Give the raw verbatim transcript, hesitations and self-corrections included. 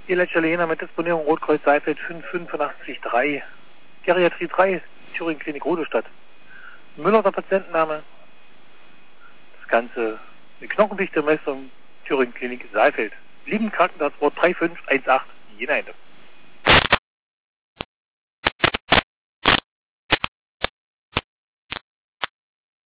Eletscher Lehner mit Disponierung Rotkreuz Seifeld fünf fünf acht drei. Geriatrie drei, Thüringen Klinik Rudolstadt. Müller der Patientenname. Das Ganze eine Knochendichte Messung Thüringen Klinik Seifeld. Lieben Krankentransport drei fünf eins acht Jena Ende.